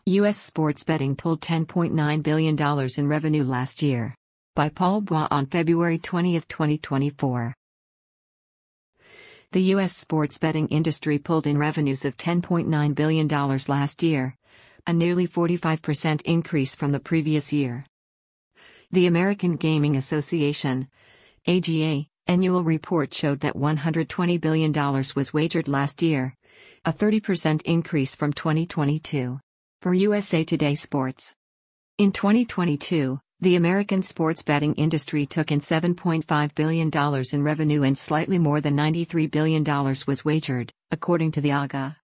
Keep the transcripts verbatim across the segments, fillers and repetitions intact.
U S sports betting pulled ten point nine billion dollars in revenue last year. By Paul Bois on February twentieth, twenty twenty-four. The U S sports betting industry pulled in revenues of ten point nine billion dollars last year, a nearly forty-five percent increase from the previous year. The American Gaming Association, A G A, annual report showed that one hundred twenty billion dollars was wagered last year, a thirty percent increase from twenty twenty-two. For U S A Today Sports. In twenty twenty-two, the American sports betting industry took in seven point five billion dollars in revenue and slightly more than ninety-three billion dollars was wagered, according to the A G A.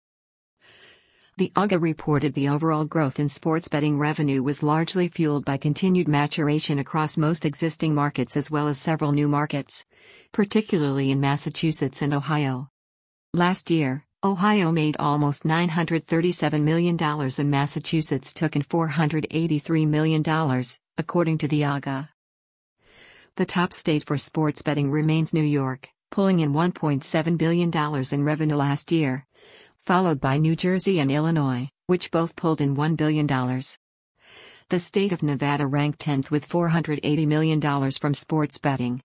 The A G A reported the overall growth in sports betting revenue was largely fueled by continued maturation across most existing markets as well as several new markets, particularly in Massachusetts and Ohio. Last year, Ohio made almost nine hundred thirty-seven million dollars and Massachusetts took in four hundred eighty-three million dollars, according to the A G A. The top state for sports betting remains New York, pulling in one point seven billion dollars in revenue last year, followed by New Jersey and Illinois, which both pulled in one billion dollars. The state of Nevada ranked tenth with four hundred eighty million dollars from sports betting.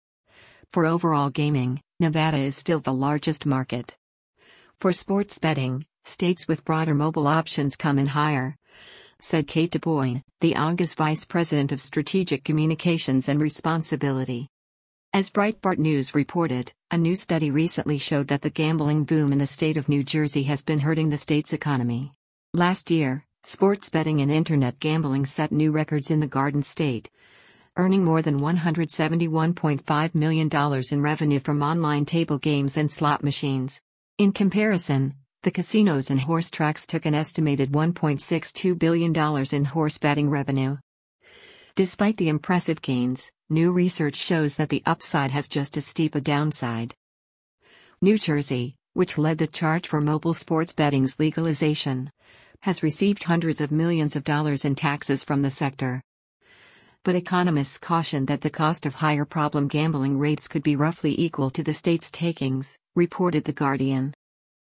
For overall gaming, Nevada is still the largest market. For sports betting, states with broader mobile options come in higher, said Kate DuBois, the A G A's Vice President of Strategic Communications and Responsibility. As Breitbart News reported, a new study recently showed that the gambling boom in the state of New Jersey has been hurting the state's economy. Last year, sports betting and internet gambling set new records in the Garden State, earning more than one hundred seventy-one point five million dollars in revenue from online table games and slot machines. In comparison, the casinos and horse tracks took an estimated one point six two billion dollars in horse betting revenue. Despite the impressive gains, new research shows that the upside has just as steep a downside. New Jersey, which led the charge for mobile sports betting's legalization, has received hundreds of millions of dollars in taxes from the sector. But economists caution that the cost of higher problem gambling rates could be roughly equal to the state's takings, reported The Guardian.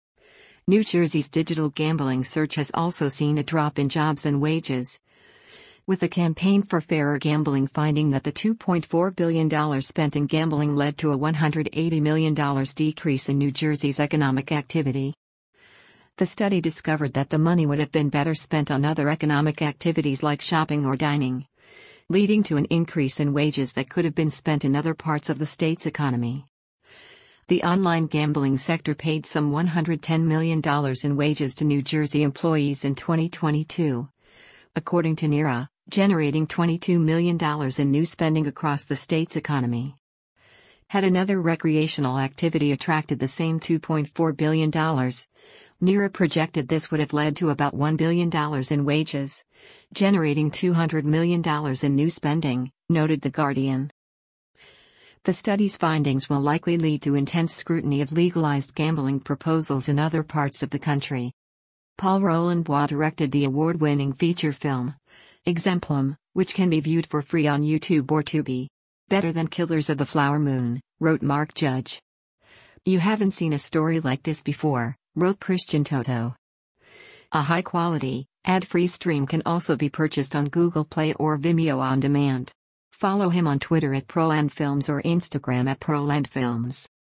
New Jersey's digital gambling surge has also seen a drop in jobs and wages, with a campaign for fairer gambling finding that the two point four billion dollars spent in gambling led to a one hundred eighty million dollars decrease in New Jersey's economic activity. The study discovered that the money would have been better spent on other economic activities like shopping or dining, leading to an increase in wages that could have been spent in other parts of the state's economy. The online gambling sector paid some one hundred ten million dollars in wages to New Jersey employees in twenty twenty-two, according to NERA, generating twenty-two million dollars in new spending across the state's economy. Had another recreational activity attracted the same two point four billion dollars, NERA projected this would have led to about one billion dollars in wages, generating two hundred million dollars in new spending, noted The Guardian. The study's findings will likely lead to intense scrutiny of legalized gambling proposals in other parts of the country. Paul Roland Bois directed the award-winning feature film, Exemplum, which can be viewed for free on YouTube or Tubi. Better than Killers of the Flower Moon, wrote Mark Judge. You haven't seen a story like this before, wrote Christian Toto. A high-quality, ad-free stream can also be purchased on Google Play or Vimeo on demand. Follow him on Twitter at ProlandFilms or Instagram at ProlandFilms.